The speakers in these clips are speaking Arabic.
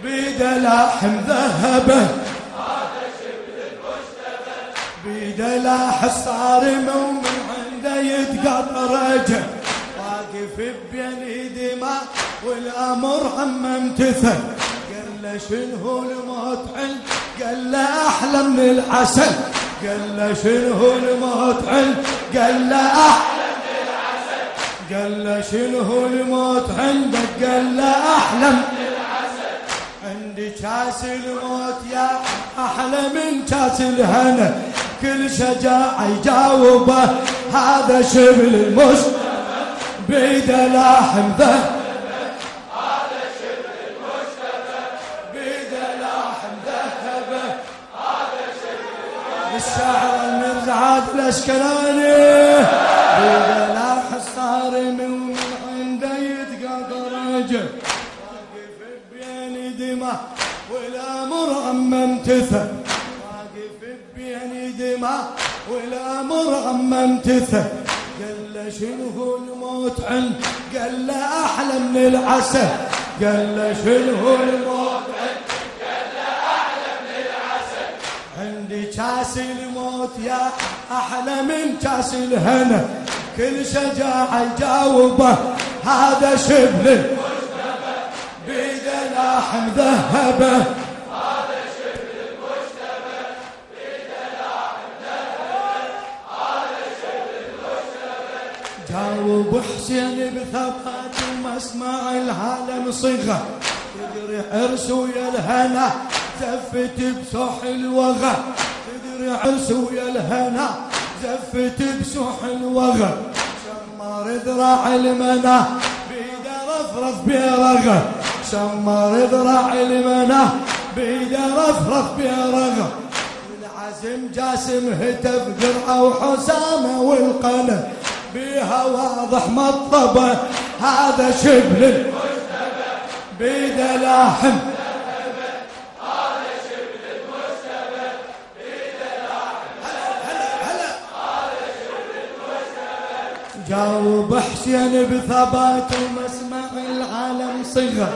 بيده لاحم ذهبه هذا شبل المجتبى بيده لاح الصارم ومن عنده يتقطر رجع واقف بين دماء والامر عم امتثل قال له شنو الموت عند قال له احلى من العسل قال له شنو الموت عند قال له احلى من العسل قال له شنو الموت عندك قال له احلى من العسل عندي كاس الموت يا احلى من كاس الهنا كل شجاعة يجاوبه هذا شبل المجتبى بيده لاحم ذهب هذا شبل المجتبى بيده لاحم ذهبه هذا شبل الشاعر المرزعات الاشكلاني بيده لاح الصارم ومن عنده يتقاطر رجل واقف بين دماء والامر عم امتثل واقف بين دماء والامر عم امتثل قال له شنو الموت عند قال له احلى من العسل قال له شنو الموت عند قال له احلى من العسل عندي كاس الموت يا احلى من كاس الهنا كل شجاعة يجاوبه هذا شبل المجتبى بيده لاحم ذهبه هذا شبل المجتبى بيده لاحم ذهبه هذا شبل المجتبى جاوب حسين بثبات ومسمع العالم صيغة تدري عرس ويا الهنا زفت بسوح الوغى تدري عرس ويا الهنا زفت بسوح الوغى شمر ذراع المنى بيده رفرف برغى شمر ذراع المنى بيده رفرف برغى العزم جاسم هتف درعه وحسامه والقنا بيها واضح مطبه هذا شبل المجتبى بيده لاحم هذا شبل المجتبى بيده لاحم هذا شبل المجتبى جاوب حسين بثبات ومسمع العالم صغر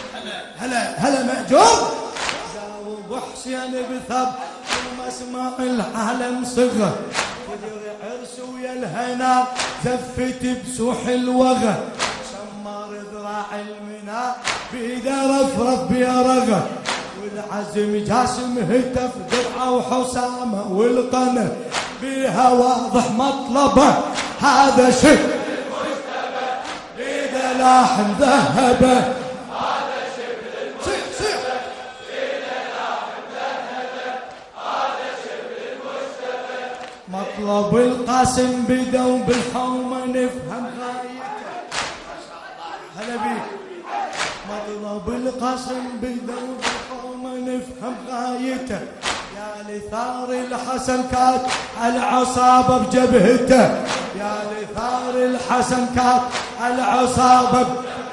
هلا مأجور جاوب حسين بثبات ومسمع العالم صغر تدري عرس ويا الهنا زفت بسوح الوغى شمر ذراع المنى بيده رفرف بيرغى والعزم جاسم هتف درعه وحسامه والقنا بيها واضح مطلبه هذا شبل المجتبى بيده لاحم ذهبه هذا شبل المجتبى بيده لاحم ذهبه هذا شبل المجتبى مطلب القاسم بدا وبالحومه نفهم غايته هلا بيك مطلب القاسم بدا وبالحومه نفهم غايته يا لثار الحسن كات العصابه بجبهته يا لثار الحسن كات العصابه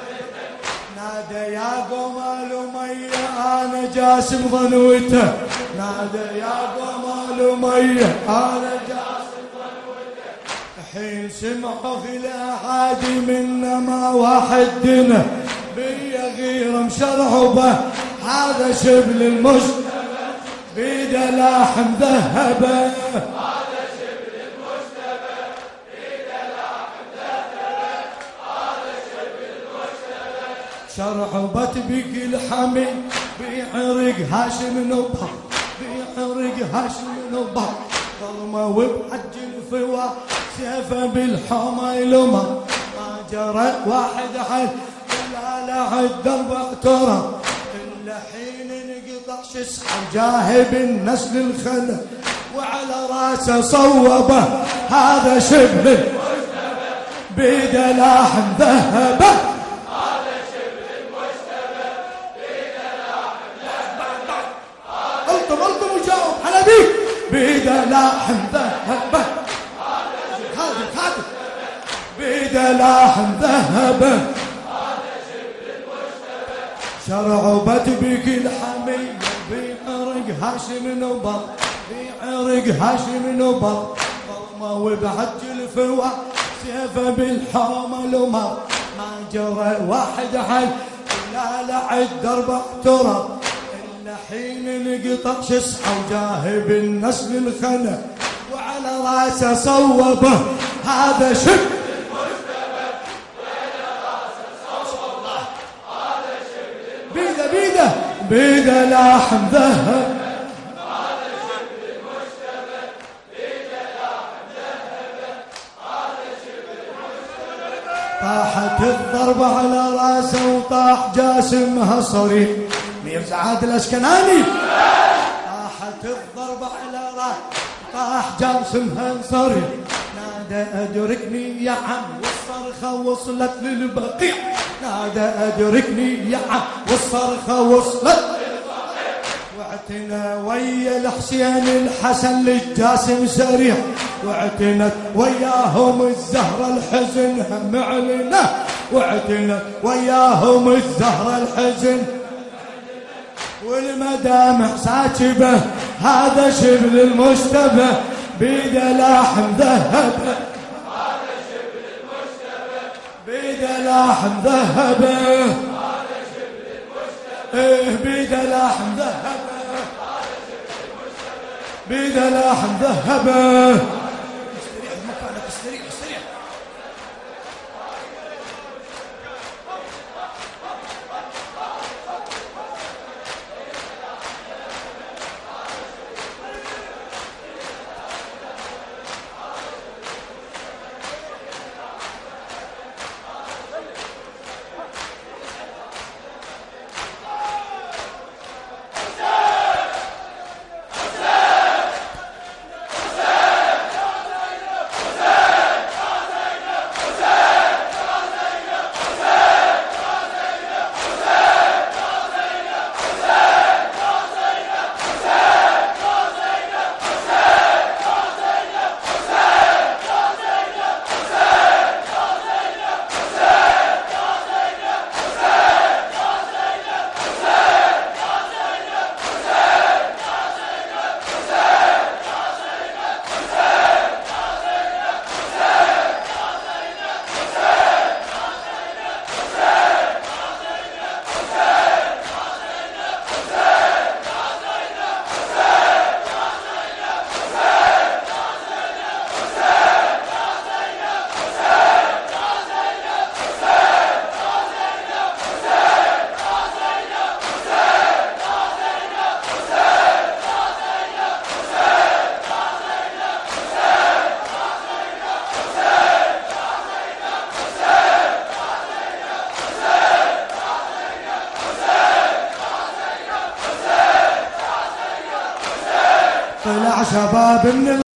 نادى يا قمال أمية أنا جاسم ظنوته نادى يا قمال أمية أنا جاسم ظنوته حين سمعوا في الأحادي منا ما وحدنا بيا غير مشرعبه هذا شبل المجتبى بيده لاحم ذهبه هذا شبل المجتبى بيده لاحم ذهبه هذا شبل المجتبى شرعبت بك الحمي بعرق هاشم نبه بعرق هاشم نبه ظلمه وبحج الفوا سيفه بالحومه يلمه ما جرى واحد حل الا له الدرب اعترى الا حين انقطع شسحه جاهب النسل الخنا وعلى راسه صوبه هذا شبل المجتبى بيده لاحم ذهبه هذا شبل المجتبى بيده لاحم ذهبه الطم وجاوب على بيك بيده لاحم ذهبه خادم بيده لاحم ذهبه هذا شبل المجتبى شرعبت بك الحمية بعرق هاشم نبر بعرق هاشم نبر ظلمه وبحج الفوا سيفه بالحومه لمر ما جرى واحد حل لا لعد درب ترى إلا حين نقطع شسعة وجاهب النسل الخنا وعلى راسه صوبه هذا شبل المجتبى وعلى راسه صوبه هذا شبل بيده بيده لاحم ذهب هذا شبل المجتبى بيده لاحم ذهب هذا شبل المجتبى طاحت الضربة على راسه وطاح جاسمها صريح ميرزا عادل الأسكناني طاحت الضربة على راسه طاح جاسمها صريح نادى أدركني يا عم والصرخة وصلت للبقيع نادى أدركني يا عم والصرخة وصلت واعتنى ويا الحسين الحسن للجاسم سريع واعتنت وياهم الزهرة الحزن معلنة واعتنت وياهم الزهرة الحزن والمدامع ساكبة هذا شبل المجتبى بيده لاحم ذهب هذا شبل المجتبى بيده لاحم ذهب هذا شبل المجتبى بيده لاحم ذهب بيده لاحم ذهب استريح مكانك استريح استريح طلع شباب من